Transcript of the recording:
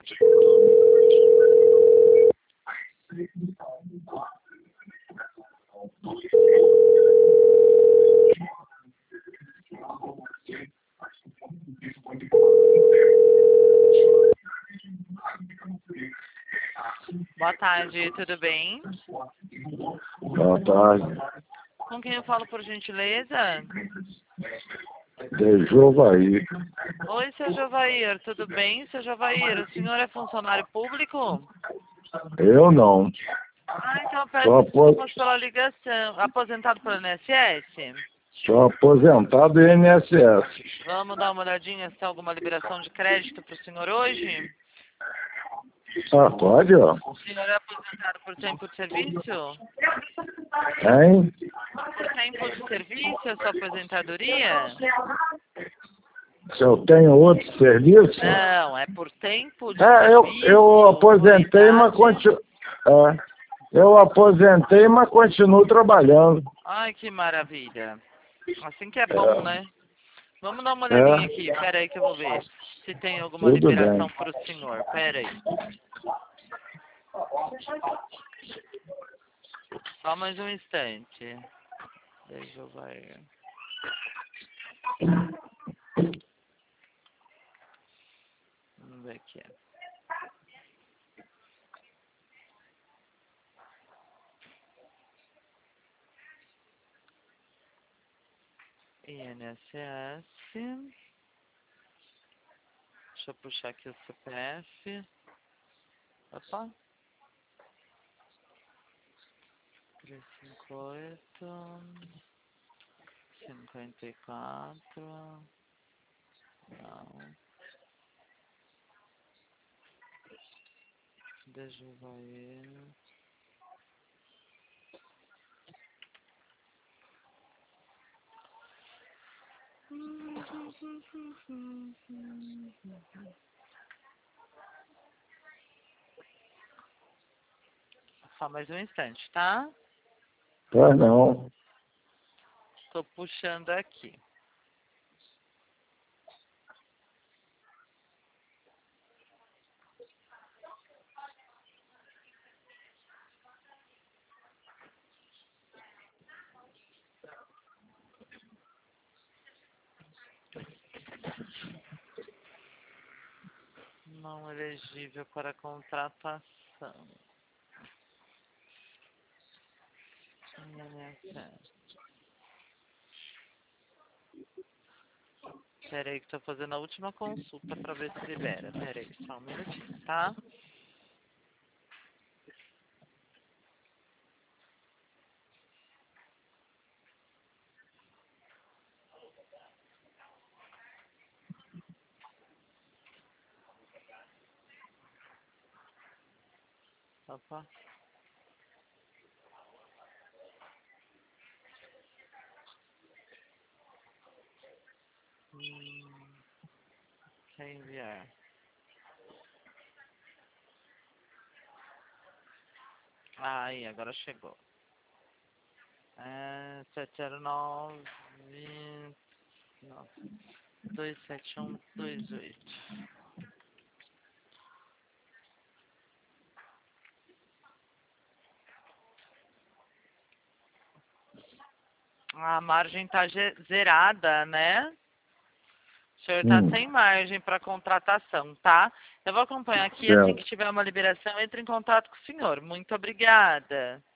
Boa tarde, tudo bem? Boa tarde. Com quem eu falo, por gentileza? De Jovaí. Oi, seu Jovair, tudo bem? Seu Jovair, o senhor é funcionário público? Eu não. Então Sou, peço desculpas pela ligação. Aposentado pelo INSS? sou aposentado do INSS. Vamos dar uma olhadinha se tem alguma liberação de crédito para o senhor hoje? Ah, pode, ó. O senhor é aposentado por tempo de serviço? Hein? Por tempo de serviço, a sua aposentadoria? Se eu tenho outro serviço? Não, é por tempo de Eu serviço. aposentei, mas idade. eu aposentei, mas continuo trabalhando. Ai, que maravilha. Assim que é bom, né? Vamos dar uma É, olhadinha aqui. Pera aí que eu vou ver se tem alguma tudo bem. liberação para o senhor. Pera aí. Só mais um instante. Deixa eu ver. Vamos ver aqui. INSS. Deixa eu puxar aqui o CPF. Opa. 358 54. Não. Deixa eu ver. Só mais um instante, tá? Tá não. Tô puxando aqui. Não elegível para contratação. INSS. Pera aí que tô fazendo a última consulta para ver se libera. Pera aí, só um minutinho, tá? Opa. Quer enviar? Aí, agora chegou. 709 27128. A margem tá zerada, né? O senhor tá sem margem para contratação, tá? Eu vou acompanhar aqui, assim Certo. que tiver uma liberação, entre em contato com o senhor. Muito obrigada.